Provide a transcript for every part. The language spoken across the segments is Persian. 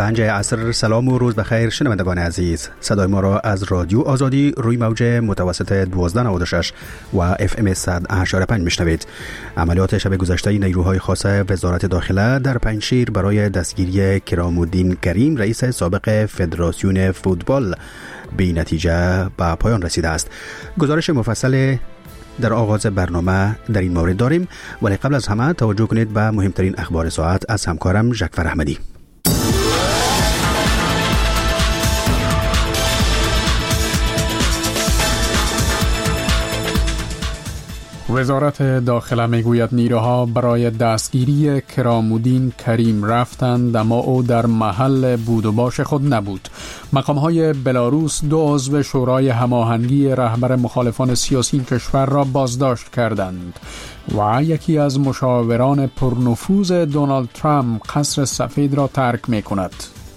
5 عصر. سلام و روز بخیر شنوندگان عزیز. صدای ما را از رادیو آزادی روی موج متوسط 1296 و FM 100.5 میشنوید. عملیات شب گذشته نیروهای خاص وزارت داخله در پنجشیر برای دستگیری کرام‌الدین کریم رئیس سابق فدراسیون فوتبال بی نتیجه به پایان رسیده است. گزارش مفصل در آغاز برنامه در این مورد داریم، ولی قبل از همه توجه کنید به مهمترین اخبار ساعت از همکارم جعفر احمدی. وزارت داخله میگوید نیروها برای دستگیری کرام‌الدین کریم رفتند، اما او در محل بود و باش خود نبود. مقام‌های بلاروس 2 عضو شورای هماهنگی رهبر مخالفان سیاسی کشور را بازداشت کردند و یکی از مشاوران پرنفوذ دونالد ترامپ قصر سفید را ترک می‌کند.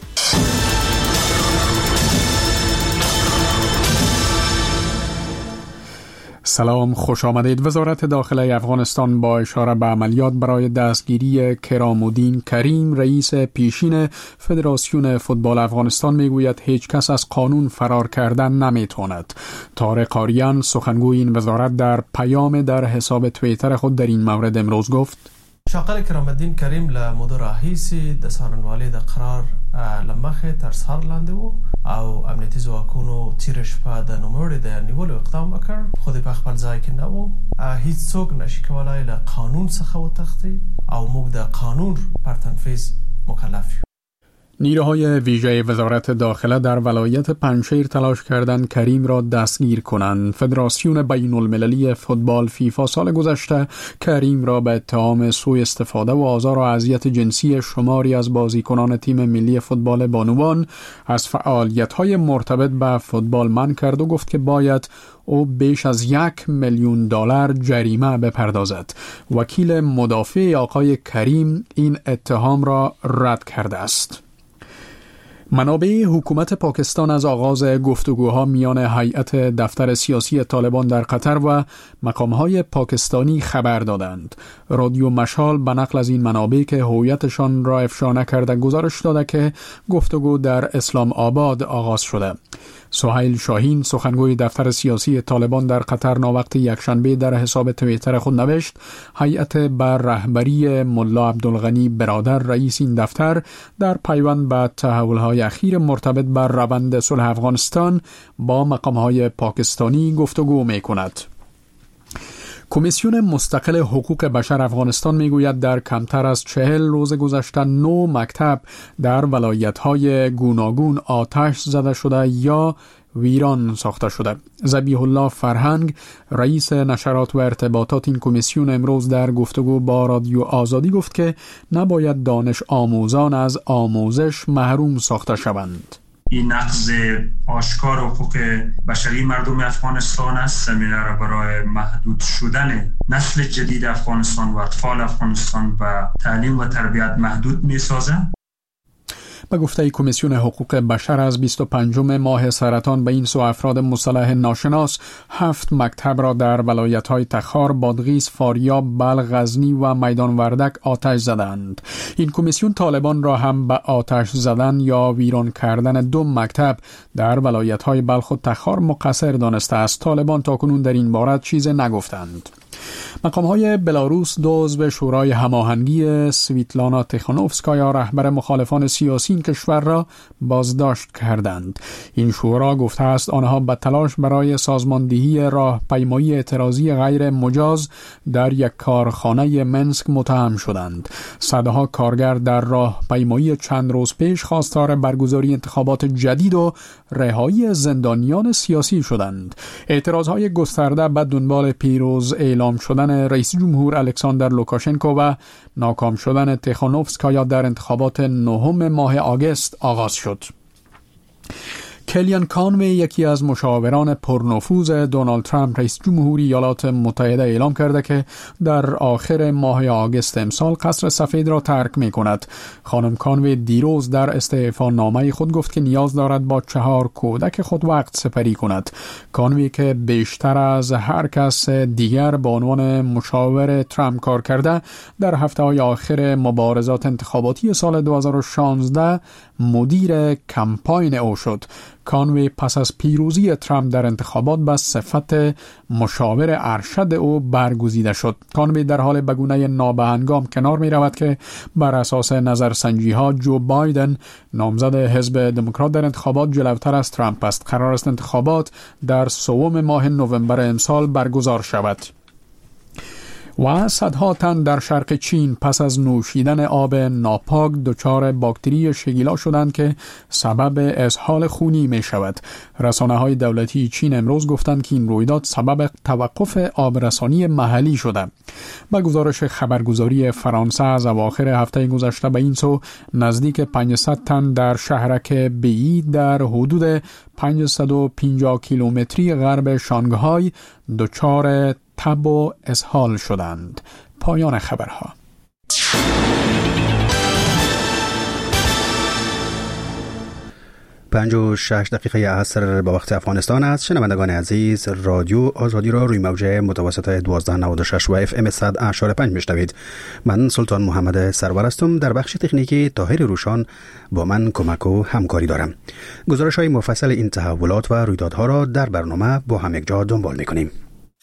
سلام، خوش آمدید. وزارت داخله افغانستان با اشاره به عملیات برای دستگیری کرام‌الدین کریم رئیس پیشین فدراسیون فوتبال افغانستان میگوید هیچ کس از قانون فرار کردن نمیتواند. طارق آریان سخنگوی این وزارت در پیام در حساب توییتر خود در این مورد امروز گفت: شاقل کرام‌الدین کریم لمده راهیسی د څارنوالۍ د قرار لمخه تر سر لاندې وو او امنیتي ځواکونو تیره شپه د نوموړي د نیولو اقدام وکړ، خو په خپل ځای کې نه وو. هیڅ څوک نشي کولای له قانون څخه وتښتي او موږ د قانون پر تنفیذ مکلف یو. نیروهای ویژه وزارت داخله در ولایت پنجشیر تلاش کردند کریم را دستگیر کنند. فدراسیون بین المللی فوتبال فیفا سال گذشته کریم را به اتهام سوء استفاده و آزار و اذیت جنسی شماری از بازیکنان تیم ملی فوتبال بانوان از فعالیت‌های مرتبط به فوتبال منع کرد و گفت که باید او بیش از $1,000,000 جریمه بپردازد. وکیل مدافع آقای کریم این اتهام را رد کرده است. منابع حکومت پاکستان از آغاز گفتگوها میان هیئت دفتر سیاسی طالبان در قطر و مقامهای پاکستانی خبر دادند. رادیو مشال به نقل از این منابع که هویتشان را افشا نکرده گزارش داده که گفتگو در اسلام آباد آغاز شده. سهیل شاهین سخنگوی دفتر سیاسی طالبان در قطر ناوقت یکشنبه در حساب توییتر خود نوشت: هیئت بر رهبری ملا عبدالغنی برادر رئیس این دفتر در پیوند به تحول‌های اخیر مرتبط بر روند صلح افغانستان با مقام‌های پاکستانی گفتگو می‌کند. کمیسیون مستقل حقوق بشر افغانستان میگوید در کمتر از 40 روز گذشته 9 مکتب در ولایت‌های گوناگون آتش زده شده یا ویران ساخته شده. ذبیح الله فرهنگ رئیس نشرات و ارتباطات این کمیسیون امروز در گفتگو با رادیو آزادی گفت که نباید دانش آموزان از آموزش محروم ساخته شوند. این نقض آشکار حقوق بشری مردم افغانستان است. زمینه را برای محدود شدن نسل جدید افغانستان و اطفال افغانستان و تعلیم و تربیت محدود می سازد. به گفته کمیسیون حقوق بشر از 25 ماه سرطان به این سو افراد مصطلح ناشناس 7 مکتب را در ولایت‌های تخار، بادغیس، فاریاب، بلخ، غزنی و میدان وردک آتش زدند. این کمیسیون طالبان را هم به آتش زدن یا ویران کردن 2 مکتب در ولایت‌های بلخ و تخار مقصر دانسته است. طالبان تاکنون در این باره چیزی نگفتند. مقام‌های بلاروس 2 عضو شورای هماهنگی سویتلانا تیخانوفسکایا رهبر مخالفان سیاسی این کشور را بازداشت کردند. این شورا گفته است آنها به تلاش برای سازماندهی راهپیمایی اعتراضی غیر مجاز در یک کارخانه منسک متهم شدند. صدها کارگر در راهپیمایی چند روز پیش خواستار برگزاری انتخابات جدید و رهایی زندانیان سیاسی شدند. اعتراضهای گسترده به دنبال پیروز اعلام شدن رئیس جمهور الکساندر لوکاشنکو و ناکام شدن تیخانوفسکایا در انتخابات 9 ماه آگوست آغاز شد. کلیان کانوی، یکی از مشاوران پرنفوذ دونالد ترامپ رئیس جمهوری ایالات متحده، اعلام کرده که در آخر ماه آگوست امسال قصر سفید را ترک می کند. خانم کانوی دیروز در استعفا نامه خود گفت که نیاز دارد با 4 کودک خود وقت سپری کند. کانوی که بیشتر از هر کس دیگر به عنوان مشاور ترامپ کار کرده، در هفته‌های آخر مبارزات انتخاباتی سال 2016 مدیر کمپاین او شد. کانوی پس از پیروزی ترامپ در انتخابات به صفت مشاور ارشد او برگزیده شد. کانوی در حال به گونه نابهنگام کنار می رود که بر اساس نظرسنجی ها جو بایدن، نامزد حزب دموکرات، در انتخابات جلوتر از ترامپ است. قرار است انتخابات در 3 ماه نوامبر امسال برگزار شود. و صدها تن در شرق چین پس از نوشیدن آب ناپاک دچار باکتری شگیلا شدند که سبب اسهال خونی می شود. رسانه‌های دولتی چین امروز گفتند که این رویداد سبب توقف آبرسانی محلی شده. با گزارش خبرگزاری فرانسه، از اواخر هفته گذشته به این سو نزدیک 500 تن در شهرک بی در حدود 550 کیلومتری غرب شانگهای دچار تب و اسهال شدند. پایان خبرها. 56 دقیقه عصر به وقت افغانستان است. شنوندگان عزیز، رادیو آزادی را روی موج متوسط 1296 و FM 100.5 میشنوید. من سلطان محمد سرور هستم. در بخش تکنیکی طاهر روشان با من کمک و همکاری دارم. گزارش های مفصل این تحولات و رویدادها را در برنامه با هم یک جا دنبال میکنیم.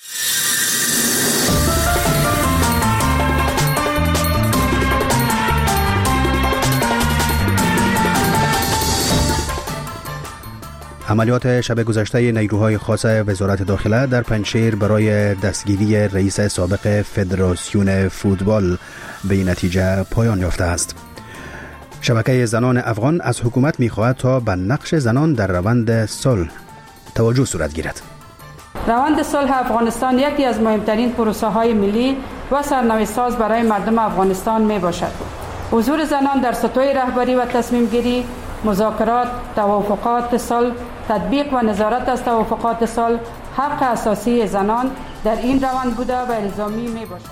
عملیات شب گذشته نیروهای خاص وزارت داخله در پنجشیر برای دستگیری رئیس سابق فدراسیون فوتبال به نتیجه پایان یافته است. شبکه زنان افغان از حکومت می‌خواهد تا به نقش زنان در روند صلح توجه صورت گیرد. روند صلح افغانستان یکی از مهمترین پروسه‌های ملی و سرنوشت‌ساز برای مردم افغانستان میباشد. حضور زنان در سطوح رهبری و تصمیم گیری، مذاکرات، توافقات صلح، تطبیق و نظارت از توافقات صلح حق اساسی زنان در این روند بوده و الزامی می باشد.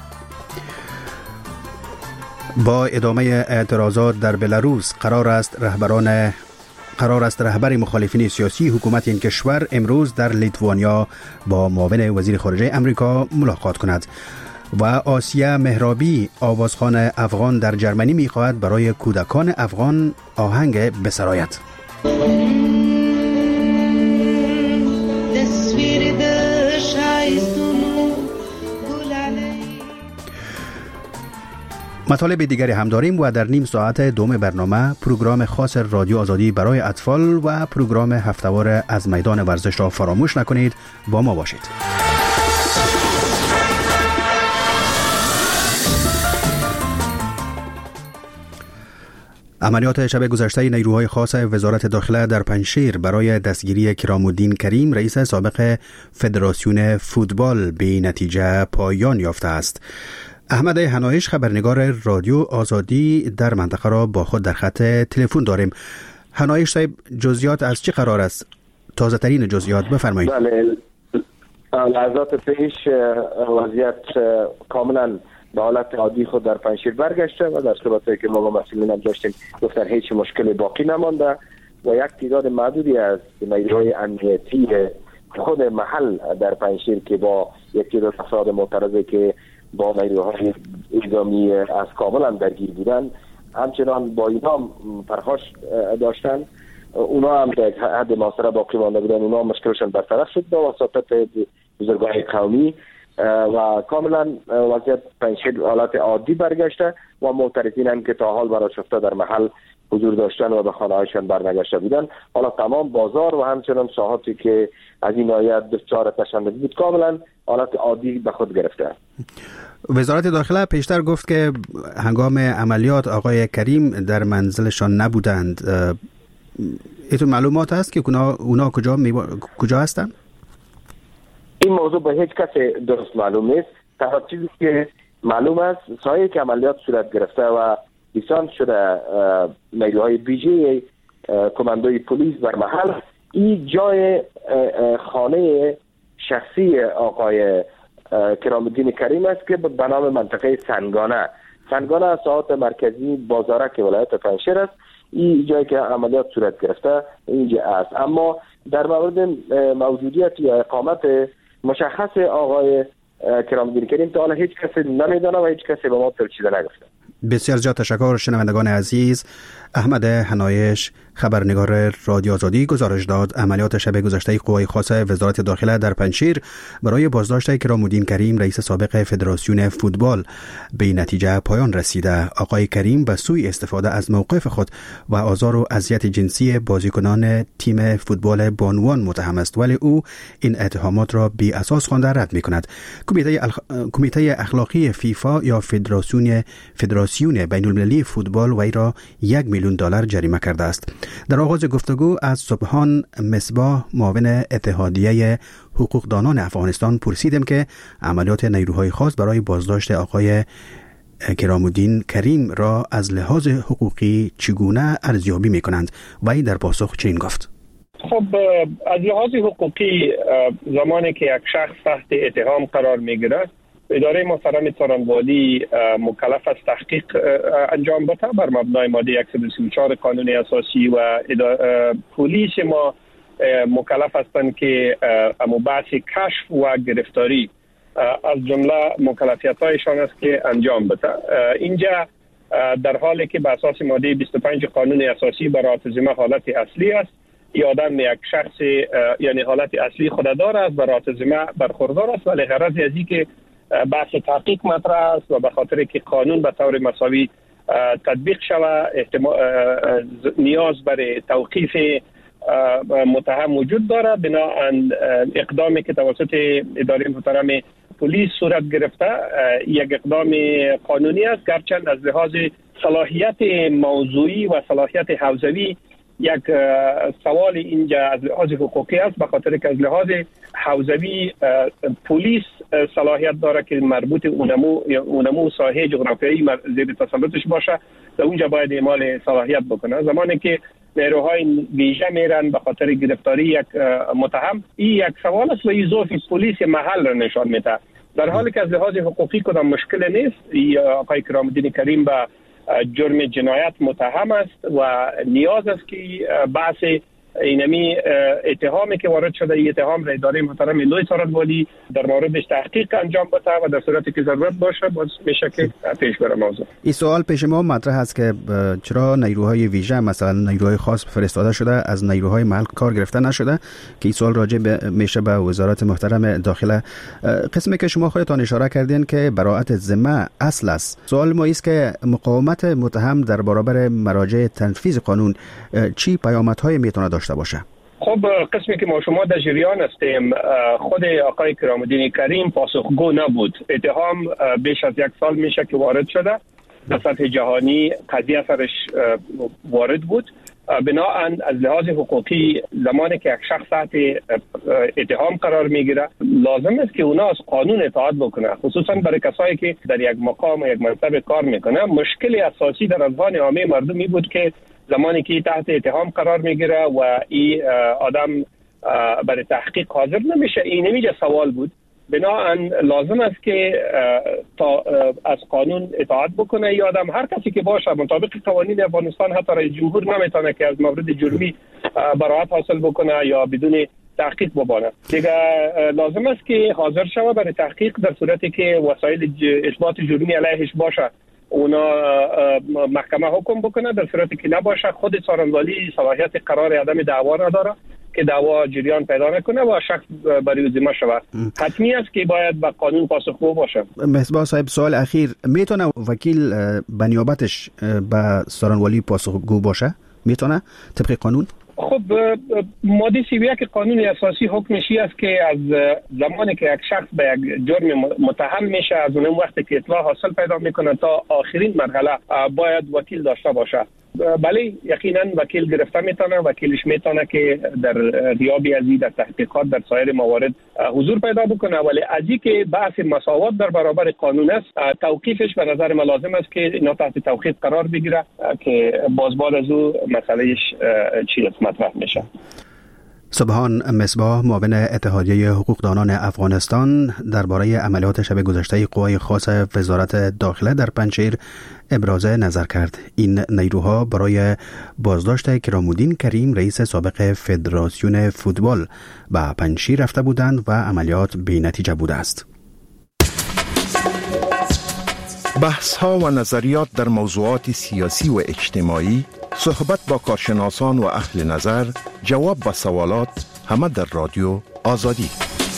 با ادامه اعتراضات در بلاروس قرار است رهبر مخالفین سیاسی حکومت این کشور امروز در لیتوانیا با معاون وزیر خارجه امریکا ملاقات کند. و آسیا مهرابی، آوازخوان افغان در جرمنی می‌خواهد برای کودکان افغان آهنگ بسراید. مطالب دیگری هم داریم و در نیم ساعت دوم برنامه پروگرام خاص رادیو آزادی برای اطفال و پروگرام هفته‌وار از میدان ورزش را فراموش نکنید. با ما باشید. عملیات شب گذشته نیروهای خاص وزارت داخله در پنجشیر برای دستگیری کرام‌الدین کریم رئیس سابق فدراسیون فوتبال به نتیجه پایان یافته است. احمد هنایش، خبرنگار رادیو آزادی در منطقه را با خود در خط تلفن داریم. هنایش صاحب، جزئیات از چه قرار است؟ تازه ترین جزئیات بفرمایید. بله، لحظات پیش وضعیت کاملا به حالت عادی خود در پنجشیر برگشته و در صحبتی که ما با مسئولین هم داشتیم گفتن هیچ مشکلی باقی نمانده و یک تعداد معدودی از نیروهای امنیتی خود محل در پنجشیر که با یک تعداد افراد معترضه که با نیروهای نظامی از کاملا درگیر بودن همچنان با اینا پرخاش داشتن. اونا هم در حد محاصره باقی مانده بودن. اونا مشکلشون برطرف شد با وساطت بزرگان قومی و کاملا وضعیت پنجشیر حالت عادی برگشته و معترضین هم که تا حال براشفته در محل حضور داشتن و به خانه‌هایشان برنگشته بودن، حالا تمام بازار و همچنان ساحاتی که از این ناحیه دچار تشنج بود کاملا حالت عادی به خود گرفته. وزارت داخله پیشتر گفت که هنگام عملیات آقای کریم در منزلشان نبودند. ایتون معلومات هست که اونا کجا هستند؟ این موضوع به هیچ کس درست معلوم نیست. تنها چیزی که معلوم است سایه که عملیات صورت گرفته و دیسانت شده نیروهای ویژه کماندوی پلیس بر محل، این جای خانه شخصی آقای کرام الدین کریم است که به نام منطقه سنگانه ساحات مرکزی بازارک ولایت پنجشیر است. این جایی که عملیات صورت گرفته اینجا است. اما در مورد موجودیت یا اقامت مشخص آقای کرام الدین کریم تا حالا هیچ کسی نمیدونه و هیچ کسی به ما چیزی نگفته. بسیار زیاد تشکر. شنوندگان عزیز، احمد حنایش، خبرنگار رادیو آزادی، گزارش داد عملیات شب گذشته قوای خاصه وزارت داخله در پنجشیر برای بازداشت کرام الدین کریم رئیس سابق فدراسیون فوتبال به نتیجه پایان رسیده. آقای کریم به سوی استفاده از موقف خود و آزار و اذیت جنسی بازیکنان تیم فوتبال بانوان متهم است، ولی او این اتهامات را بی اساس خوانده رد می‌کند. کمیته اخلاقی فیفا یا فدراسیون بین‌المللی فوتبال وی را $1,000,000 جریمه کرده است. در آغاز گفتگو از سبحان مصباح، معاون اتحادیه حقوقدانان افغانستان، پرسیدم که عملیات نیروهای خاص برای بازداشت آقای کرام الدین کریم را از لحاظ حقوقی چگونه ارزیابی می‌کنند. وی در پاسخ چنین گفت: خب از لحاظ حقوقی زمانی که یک شخص تحت اتهام قرار می‌گیرد، اداره محترم څارنوالي مکلف است تحقیق انجام بده بر مبنای ماده 134 قانون اساسی و پلیس ما مکلف هستند که بحث کشف و گرفتاری از جمله مکلفیت‌هایشان است که انجام بده. اینجا در حالی که به اساس ماده 25 قانون اساسی برای ذمه حالت اصلی است، این آدم یک شخص یعنی حالت اصلی خود داره است، برای ذمه برخوردار است، ولی غرض از این که بحث تحقیق مطرح است و به خاطر که قانون به طور مساوی تطبیق شود، نیاز برای توقیف متهم وجود دارد. بنابراین اقدامی که توسط اداره محترم پلیس صورت گرفته یک اقدام قانونی است، گرچند از لحاظ صلاحیت موضوعی و صلاحیت حوزوی یک سوال اینجا از لحاظ حقوقی است، به خاطر که از لحاظ حوزوی پلیس صلاحیت داره که مربوط اونمو ساحه جغرافیایی زیر تسلطش باشه، در اونجا باید اعمال صلاحیت بکنه. زمانی که نیروهای ویژه میرن به خاطر گرفتاری یک متهم، این یک سوال است و این ضعف پلیس محل را نشان میده، در حالی که از لحاظ حقوقی کدام مشکل نیست. آقای کرام الدین کریم به جرم جنایت متهم است و نیاز است که بحث اینمی اتهامی که وارد شده، این اتهام را اداره محترم لوی څارنوالي در موردش تحقیق انجام بده و در صورتی که ضرورت باشه باز میشه که پیش بره موضوع. این سوال پیش ما مطرح است که چرا نیروهای ویژه مثلا نیروهای خاص فرستاده شده، از نیروهای محل کار گرفته نشده، که این سوال راجع میشه به وزارت محترم داخله. قسمی که شما خودتان اشاره کردین که براءت ذمه اصل است، سوال ما است که مقاومت متهم در برابر مراجع تنفیذ قانون چی پیامدهای میتونه داشته باشه؟ خب قسمی که ما شما در جریان هستیم، خود آقای کرام الدین کریم پاسخگو نبود. اتهام بیش از 1 سال میشه که وارد شده، در سطح جهانی قضیه سرش وارد بود. بنابراین از لحاظ حقوقی زمانی که یک شخص تحت اتهام قرار میگیره، لازم است که اونا از قانون اطاعت بکنه، خصوصا برای کسایی که در یک مقام و یک منصب کار میکنه. مشکل اساسی در اذهان عامه مردمی بود که زمانی که تحت اتهام قرار میگیره و این آدم برای تحقیق حاضر نمیشه، این نمیشه سوال بود. بنابراین لازم است که تا از قانون اطاعت بکنه. این آدم هر کسی که باشه مطابق قوانین افغانستان، حتی رئیس جمهور نمیتونه که از مورد جرمی براءت حاصل بکنه یا بدون تحقیق ببانه. دیگه لازم است که حاضر شوه برای تحقیق، در صورتی که وسایل اثبات جرمی علیهش باشه اونا محکمه حکم بکنه، در صورتی که نباشه خود څارنوالي صلاحیت قرار عدم دعوا را داره که دعوا جریان پیدا نکنه و شخص برای ذمه شود. حتمی است که باید به قانون پاسخگو باشه. مصباح صاحب، سوال اخیر، میتونه وکیل به نیابتش به څارنوالي پاسخگو باشه؟ میتونه طبق قانون؟ خب ماده 31 قانون اساسی حکمش است که از زمانی که یک شخص به یک جرم متهم میشه، از اون وقتی که اطلاع حاصل پیدا میکنه تا آخرین مرحله باید وکیل داشته باشه. بله یقینا وکیل گرفته میتونه، وکیلش میتونه که در غیابی از این در تحقیقات در سایر موارد حضور پیدا بکنه، ولی از این که بحث مساوات در برابر قانون است، توقیفش به نظر من لازم است که اینا تحت توقیف قرار بگیره که بازبال از او مسئلهش چی مطرح میشه. سبحان مصباح معاون اتحادیه حقوقدانان افغانستان درباره عملیات شب گذشته قوای خاص وزارت داخله در پنجشیر ابراز نظر کرد. این نیروها برای بازداشت کرامالدین کریم رئیس سابق فدراسیون فوتبال به پنجشیر رفته بودند و عملیات بی‌نتیجه بوده است. بحث‌ها و نظریات در موضوعات سیاسی و اجتماعی، صحبت با کارشناسان و اهل نظر، جواب به سوالات، همه در رادیو آزادی.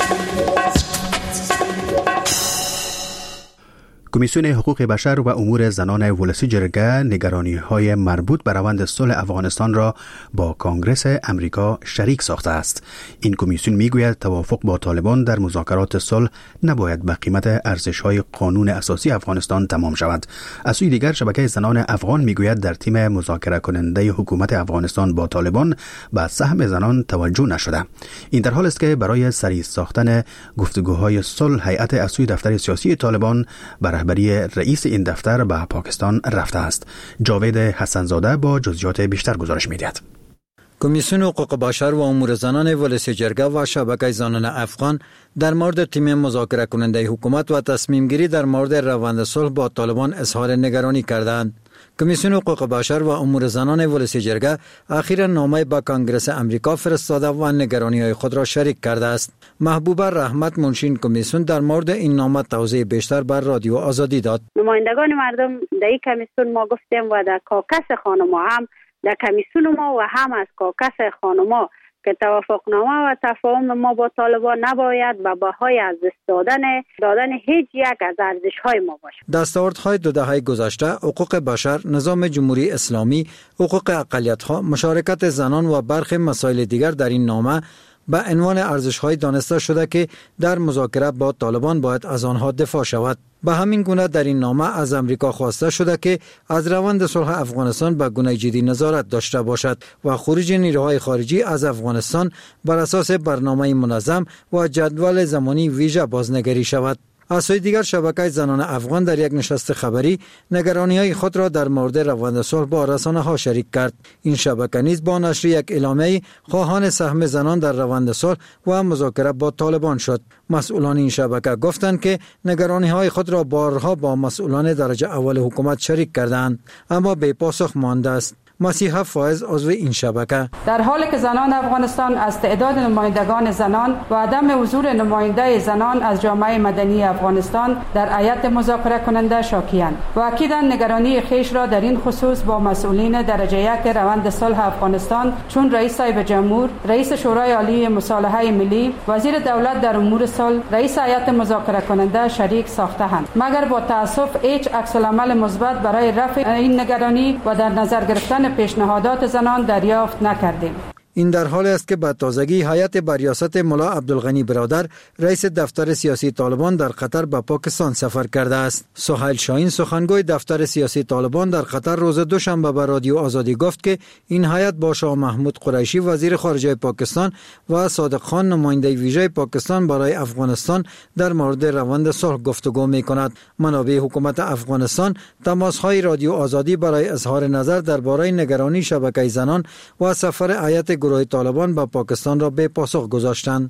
کمیسیون حقوق بشر و امور زنان ولسی جرگه نگرانی‌های مربوط به روند صلح افغانستان را با کنگره امریکا شریک ساخته است. این کمیسیون میگوید توافق با طالبان در مذاکرات صلح نباید به قیمت ارزش‌های قانون اساسی افغانستان تمام شود. از سوی دیگر شبکه زنان افغان میگوید در تیم مذاکره کننده حکومت افغانستان با طالبان به سهم زنان توجه نشده. این در حال است که برای سریع ساختن گفتگوهای صلح هیئت از سوی دفتر سیاسی طالبان رهبری رئیس این دفتر به پاکستان رفته است. جاوید حسنزاده با جزئیات بیشتر گزارش می‌دهد. کمیسیون حقوق بشر و امور زنان ولسی جرگه و شبکه زنان افغان در مورد تیم مذاکره کننده حکومت و تصمیم گیری در مورد روند صلح با طالبان اظهار نگرانی کردند. کمیسیون حقوق بشر و امور زنان ولسی جرگه اخیراً نامه به کنگره امریکا فرستاده و نگرانی‌های خود را شریک کرده است. محبوبه رحمت منشین کمیسیون در مورد این نامه توضیح بیشتر بر رادیو آزادی داد. نمایندگان مردم در این کمیسیون ما گفتیم و در کاکس خانم‌ها هم در کمیسیون ما و هم از کاکس خانم‌ها که توافقنامه و تفاهم ما با طالبان نباید به بهای از دست دادن هیچ یک از ارزش‌های ما باشد. دستاوردهای 2 دهه گذشته حقوق بشر، نظام جمهوری اسلامی، حقوق اقلیت‌ها، مشارکت زنان و برخی مسائل دیگر در این نامه به عنوان ارزش‌های دانسته شده که در مذاکره با طالبان باید از آنها دفاع شود. به همین گونه در این نامه از امریکا خواسته شده که از روند صلح افغانستان به گونه جدی نظارت داشته باشد و خروج نیروهای خارجی از افغانستان بر اساس برنامه منظم و جدول زمانی ویژه بازنگری شود. از سوی دیگر شبکه زنان افغان در یک نشست خبری نگرانی‌های خود را در مورد روند صلح با رسانه‌ها شریک کرد. این شبکه نیز با نشر یک اعلامیه خواهان سهم زنان در روند صلح و مذاکره با طالبان شد. مسئولان این شبکه گفتند که نگرانی‌های خود را بارها با مسئولان درجه اول حکومت شریک کردند، اما بی پاسخ مانده است. مسیحه فائز عضو این شبکه: در حالی که زنان افغانستان از تعداد نمایندگان زنان و عدم حضور نماینده زنان از جامعه مدنی افغانستان در هیئت مذاکره کننده شاکی‌اند و اکیداً نگرانی خیش را در این خصوص با مسئولین درجه 1 روند صلح افغانستان چون رئیس صاحب جمهور، رئیس شورای عالی مصالحه ملی، وزیر دولت در امور صلح، رئیس هیئت مذاکره کننده شریک ساخته‌اند. مگر با تأسف هیچ عکس‌العمل مثبت برای رفع این نگرانی و در نظر گرفتن پیشنهادات زنان دریافت نکردیم. این در حال است که به تازگی هیئت بر ریاست ملا عبدالغنی برادر رئیس دفتر سیاسی طالبان در قطر به پاکستان سفر کرده است. سهیل شاهین سخنگوی دفتر سیاسی طالبان در قطر روز دوشنبه به رادیو آزادی گفت که این هیئت با شاه محمود قریشی وزیر خارجه پاکستان و صادق خان نماینده ویژه پاکستان برای افغانستان در مورد روند صلح گفتگو می‌کند. منابع حکومت افغانستان تماس‌های رادیو آزادی برای اظهار نظر درباره نگرانی شبکه زنان و سفر هیئت گروه طالبان با پاکستان را به پاسخ گذاشتند.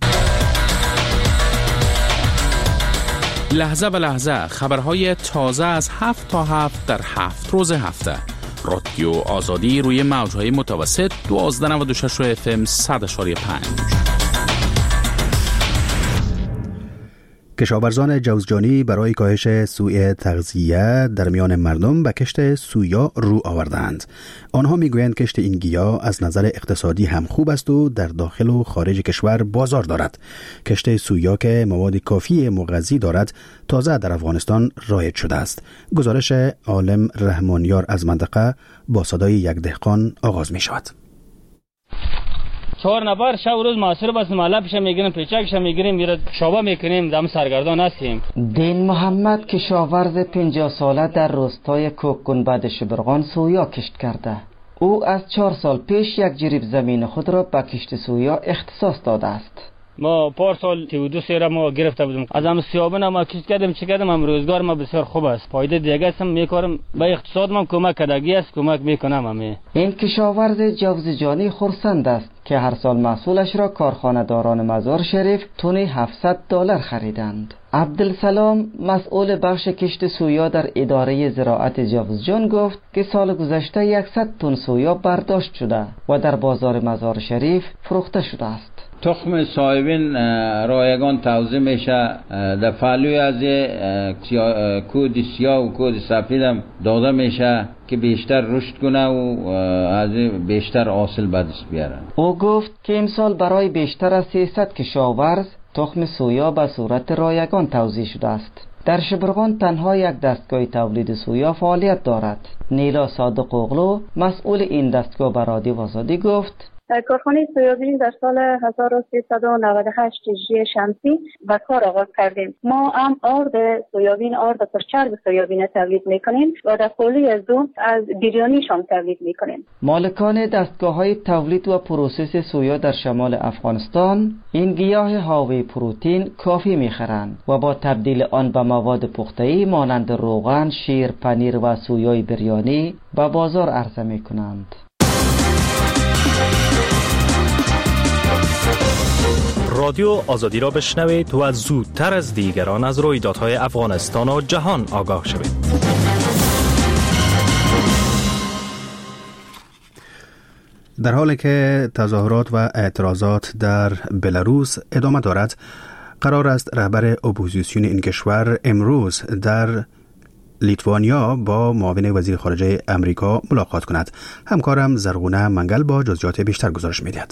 لحظه به لحظه خبرهای تازه از 7 تا 7 در 7 روز هفته. رادیو آزادی روی موجهای متوسط 1296 FM 100.5. کشاورزان جوزجانی برای کاهش سوء تغذیه در میان مردم به کشت سویا رو آوردند. آنها میگویند کشت این گیاه از نظر اقتصادی هم خوب است و در داخل و خارج کشور بازار دارد. کشت سویا که مواد کافی مغذی دارد تازه در افغانستان رایج شده است. گزارش عالم رحمانیار از منطقه با صدای یک دهقان آغاز می شود. 4 نفر شب روز معاصر بس مالا پیش میگیریم، پیچکش میگیریم، میره شابه میکنیم، دم سرگردان هستیم. دین محمد کشاورز 50 ساله در روستای کوک گنبد شبرغان سویا کشت کرده. او از 4 سال پیش یک جریب زمین خود را به کشت سویا اختصاص داده است. ما پارسال 32 سیره ما گرفته بودیم. از هم سیابون ما چیز کردیم چی کردیم، هم روزگار ما بسیار خوب است. فایده دیگه هستم میکارم، به اقتصاد ما کمک کردگی است، کمک میکنم. همه این کشاورز جوزجانی خرسند است که هر سال محصولش را کارخانه داران مزار شریف تونی $700 خریدند. عبدالسلام مسئول بخش کشت سویا در اداره زراعت جوزجان گفت که سال گذشته 100 تن سویا برداشت شده و در بازار مزار شریف فروخته شده است. تخم صاحبین رایگان توزیع میشه، در پهلوی از کود سیاه و کود سفید هم داده میشه که بیشتر رشد کنه و از بیشتر حاصل به دست بیارن. او گفت که امسال برای بیشتر از 300 کشاورز تخم سویا به صورت رایگان توزیع شده است. در شبرغان تنها یک دستگاه تولید سویا فعالیت دارد. نیلا صادق اغلو مسئول این دستگاه به رادیو آزادی گفت کارخانه سویابین در سال 1398 هجری شمسی به کار آغاز کردیم. ما هم آرد سویابین، آرد پرچرب سویابین تولید میکنیم و در قولی از دو از بیریانیش هم تولید میکنیم. مالکان دستگاه‌های تولید و پروسس سویا در شمال افغانستان این گیاه حاوی پروتئین کافی میخرند و با تبدیل آن به مواد پخته‌ای مانند روغن، شیر، پنیر و سویای بریانی به بازار عرضه میکنند. رادیو آزادی را بشنوید و زودتر از دیگران از رویدادهای افغانستان و جهان آگاه شوید. در حالی که تظاهرات و اعتراضات در بلاروس ادامه دارد، قرار است رهبر اپوزیسیون این کشور امروز در لیتوانیا با معاون وزیر خارجه امریکا ملاقات کند. همکارم زرغونه منگل با جزئیات بیشتر گزارش می‌دهد.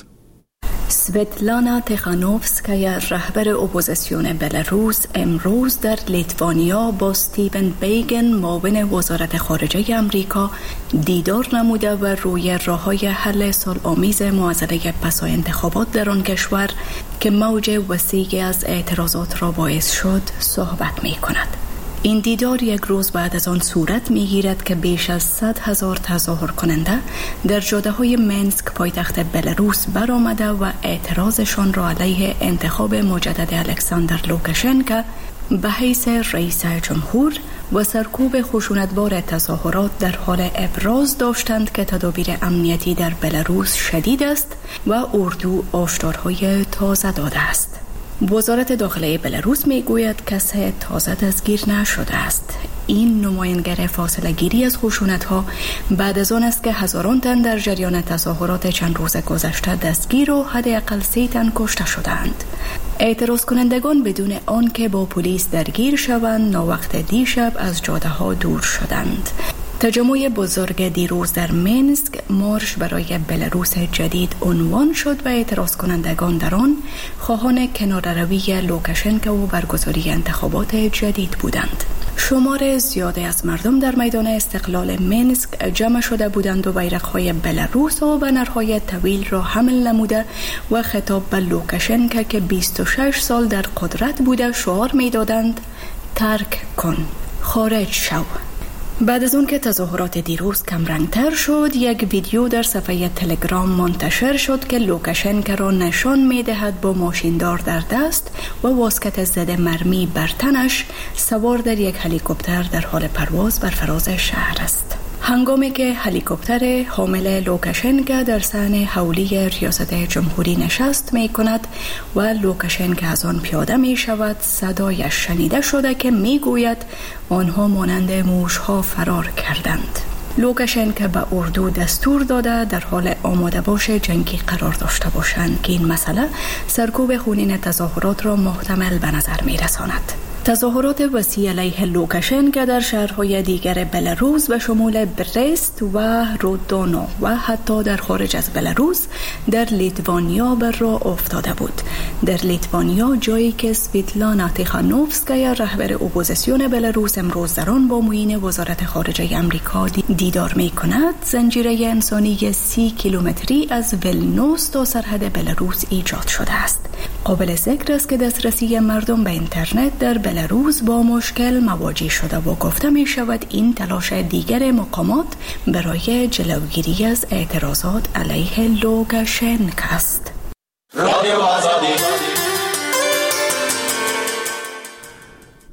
سویتلانا تیخانوفسکایا رهبر اپوزیسیون بلاروس امروز در لیتوانیا با استیون بیگن معاون وزارت خارجه امریکا دیدار نموده و روی راه‌های حل صلح‌آمیز معضله پسای انتخابات در آن کشور که موج وسیعی از اعتراضات را باعث شد صحبت می‌کند. این دیدار یک روز بعد از آن صورت می‌گیرد که بیش از 100,000 تظاهر کننده در جاده‌های منسک پایتخت بلاروس برآمده و اعتراضشان را علیه انتخاب مجدد الکساندر لوکاشنکو به حیث رئیس جمهور و سرکوب خشونتبار تظاهرات در حال ابراز داشتند که تدابیر امنیتی در بلاروس شدید است و اردو هشدارهای تازه داده است. وزارت داخلی بلاروس میگوید کسی تازه دستگیر نشده است. این نمایانگر فاصله گیری از خشونت‌ها بعد از آن است که هزاران تن در جریان تظاهرات چند روز گذشته دستگیر و حداقل 3 تن کشته شدند. اعتراض کنندگان بدون آنکه با پلیس درگیر شوند ناوقت دیشب از جاده‌ها دور شدند. تجمع بزرگ دیروز در منسک مارش برای بلاروس جدید عنوان شد و اعتراض کنندگان در آن خواهان کناره‌روی لوکاشنکو و برگزاری انتخابات جدید بودند. شمار زیادی از مردم در میدان استقلال منسک جمع شده بودند و بیرق‌های بلاروس و بنرهای طویل را حمل نموده و خطاب به لوکاشنکو که 26 سال در قدرت بوده شعار می‌دادند ترک کن، خارج شو. بعد از اون که تظاهرات دیروز کم رنگتر شد، یک ویدیو در صفحه تلگرام منتشر شد که لوکاشنکو را نشان می‌دهد با ماشیندار در دست و واسکت زده مرمی بر تنش سوار در یک هلیکوپتر در حال پرواز بر فراز شهر است. هنگامی که هلیکوپتر حامل لوکاشنکو در صحن حولی ریاست جمهوری نشست می کند و لوکاشنکو از آن پیاده می شود، صدایش شنیده شده که می گوید آنها مانند موشها فرار کردند. لوکاشنکو به اردو دستور داده در حال آماده باش جنگی قرار داشته باشند که این مسئله سرکوب خونین تظاهرات را محتمل به نظر می رساند. تظاهرات وسیع علیه لوکاشنکو در شهرهای دیگر بلاروس به شمول برست و رودونو و حتی در خارج از بلاروس در لیتوانیا بر راه افتاده بود. در لیتوانیا جایی که سویتلانا تیخانوفسکایا رهبر اپوزیسیون بلاروس امروز در آن با معین وزارت خارجه امریکا دیدار می کند، زنجیره انسانی 30 کیلومتری از ولنوس تا سرحد بلاروس ایجاد شده است. قابل ذکر است که دسترسی مردم به اینترنت در بلاروس با مشکل مواجه شده و گفته می شود این تلاش دیگر مقامات برای جلوگیری از اعتراضات علیه لوکاشنکو است. رادیو آزادی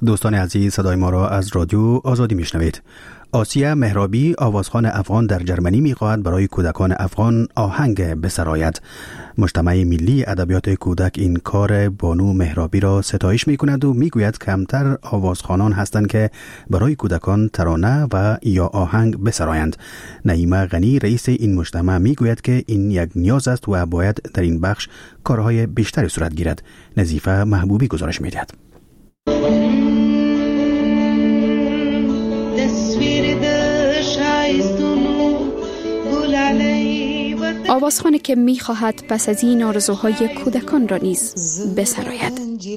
دوستان عزیز، صدای ما را از رادیو آزادی میشنوید. آسیا مهرابی، آوازخوان افغان در جرمنی می‌خواهد برای کودکان افغان آهنگ بسراید. مجتمع ملی ادبیات کودک این کار بانو مهرابی را ستایش می‌کند و می‌گوید کمتر آوازخوانان هستند که برای کودکان ترانه و یا آهنگ بسرایند. نعیمه غنی رئیس این مجتمع می‌گوید که این یک نیاز است و باید در این بخش کارهای بیشتری صورت گیرد. نظیفه محبوبی گزارش می‌دهد. آوازخوانی که می‌خواهد پس از این آرزوهای کودکان را نیز بسراید.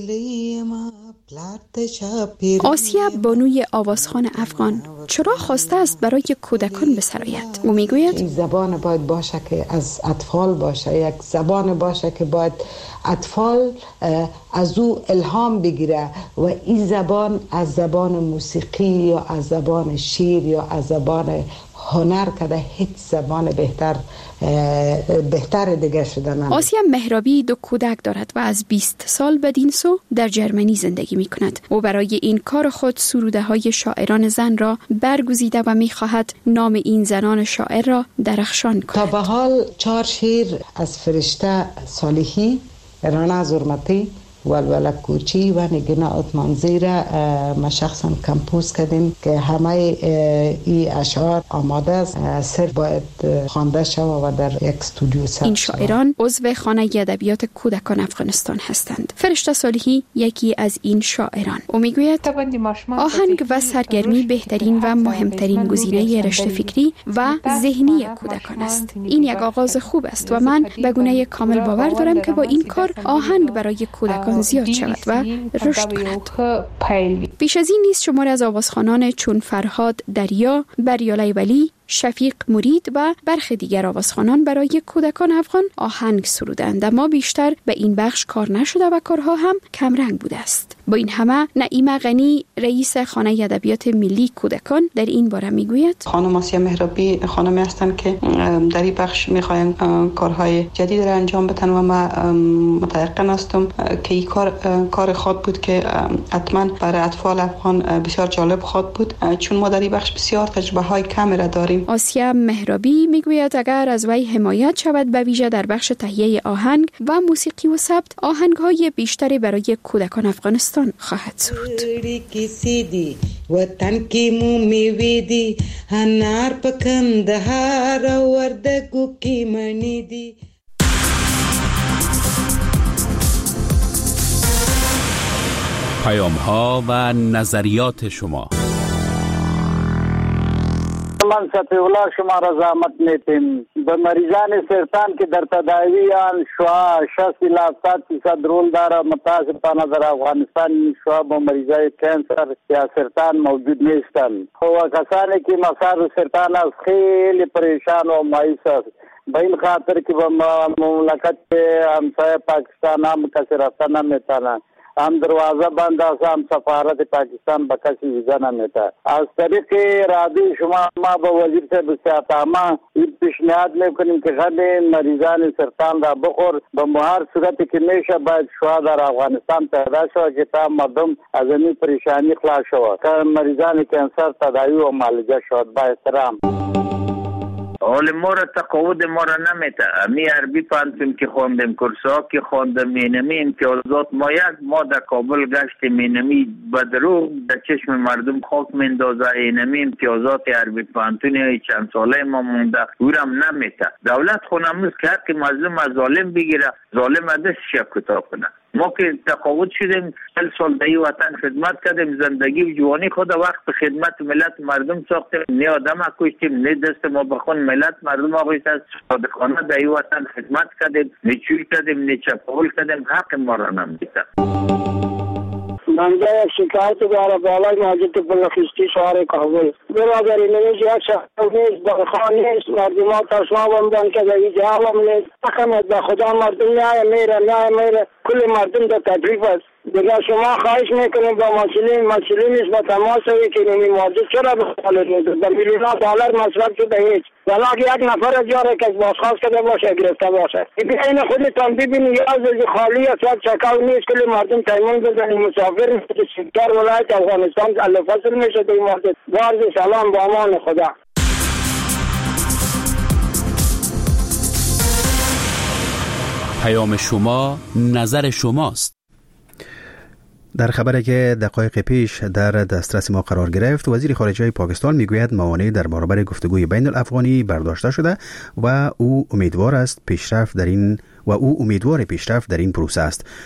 آسیا بانوی آوازخوان افغان چرا خواسته است برای کودکان بسراید؟ او میگوید این زبان باید باشه که از اطفال باشه، یک زبان باشه که باید اطفال از او الهام بگیره و این زبان از زبان موسیقی یا از زبان شعر یا از زبان هنر کده هیچ زبان بهتر دیگه شده نمید. آسیا مهرابی 2 کودک دارد و از 20 سال بدین سو در جرمنی زندگی می کند. او برای این کار خود سروده های شاعران زن را برگزیده و می خواهد نام این زنان شاعر را درخشان کند. تا به حال 4 شعر از فرشته صالحی، رانا زرمتی، ولوله کوچی و نگینا اتمانزی را ما شخصا کمپوز کردیم که همه این اشعار آماده است، صرف باید خوانده شود و در یک استودیو ثبت. این شاعران عضو خانه ادبیات کودکان افغانستان هستند. فرشته صالحی یکی از این شاعران. او میگوید آهنگ و سرگرمی بهترین و مهمترین گزینه رشد فکری و ذهنی کودکان است. این یک آغاز خوب است و من به گونه کامل باور دارم که با این کار آهنگ برای کودکان زیاد شود و رشد کند. پیش از این نیز شماری از آوازخوانان چون فرهاد دریا، بریالی ولی، شفیق مرید و برخی دیگر آوازخوانان برای کودکان افغان آهنگ سرودند، اما بیشتر به این بخش کار نشده و کارها هم کمرنگ بوده است. با این همه نعیمه غنی رئیس خانه ادبیات ملی کودکان در این باره میگوید خانم آسیا مهرابی خانمی هستند که در این بخش میخواین کارهای جدید را انجام بدن و من متيقن هستم که این کار خود بود که حتما برای اطفال افغان بسیار جالب خود بود، چون ما در این بخش بسیار تجربه های کمی را داریم. آسیا مهرابی میگوید اگر از وی حمایت شود به ویژه در بخش تهیه آهنگ و موسیقی و ثبت، آهنگ‌های بیشتری برای کودکان افغانستان خواهد سرود. وطن کی مومی ویدی هنار پکندهار وردگو کی منی دی. پیام‌ها و نظریات شما. من سطح الله شما را زحمت میتیم به مریضان سرطان که در تداوی آن شعا 60 الی 70% رول داره. متاسفانه در افغانستان این شعا با مریضای کانسر یا سرطان موجود نیستند. و کسانی که مصاب سرطان است خیلی پریشان و مایوس است. به این خاطر که به مملکت همسایه پاکستان هم کسی رفته نمیتونه، هم دروازه بند است، هم سفارت پاکستان به کسی ویزا نمیده. از طریق رادیو شما ما به وزیر صاحب صحت عامه این پیشنهاد میکنیم که غم مریضان سرطان را بخور. به هر صورتی که میشه باید شعا در افغانستان پیدا شود که تا مردم از این پریشانی خلاص شود، که مریضان کانسر تداوی و معالجه شود. با احترام. حال ما را تقاعد ما را نمیده. می عربی پانتون که خواندم، کورس‌ها که خواندم، مینمی امتیازات ما در کابل گشت مینمی بدرو در چشم مردم خاک میندازه. اینمی امتیازات عربی پانتونی چند ساله ما مونده اورم نمیده. دولت خونموز که حق مظلوم از ظالم بگیره، ظالم دستش کوتاه کنه. ما که تقاعد شدیم 40 سال در این وطن خدمت کردیم، زندگی و جوانی خود وقت خدمت ملت مردم ساختیم، نه آدم کشتیم، نه دست ما بخون ملت مردم آقایت از صادقانه در این وطن خدمت کردیم، نه چول کردیم، نه چپاول کردیم، حق ما را نمیدیم. بنده یک شکایت داره بالای مسجد بلخیستی شهر کابل. برادر اینمیز یک شهر نیست، برخواه نیست، مردم ها تشما بمدن که در اینجا هم نیست. تقمت به خدا مردم نیای میره کل مردم در تدریف است. دیگه شما خواهش میکنیم با مسئولین نسبت تماس شوید که این موضوع چرا به حال میده در میلیون دلار مصرف شده هیچ ولی یک نفر از جاره که بازخواست کرده باشه گرفته باشه این خودتان ببینید یا از خالی است یک چکاو نیست کلی مردم تیمون بزنید مسافر میشه سکتر ولایت افغانستان الفصل میشه در این مورد عرض سلام با امان خدا. پیام شما نظر شماست. در خبری که دقایق پیش در دسترس ما قرار گرفت، وزیر خارجه پاکستان میگوید موانع در برابر گفتگوی بین الافغانی برداشته شده و او امیدوار پیشرفت در این پروسه است.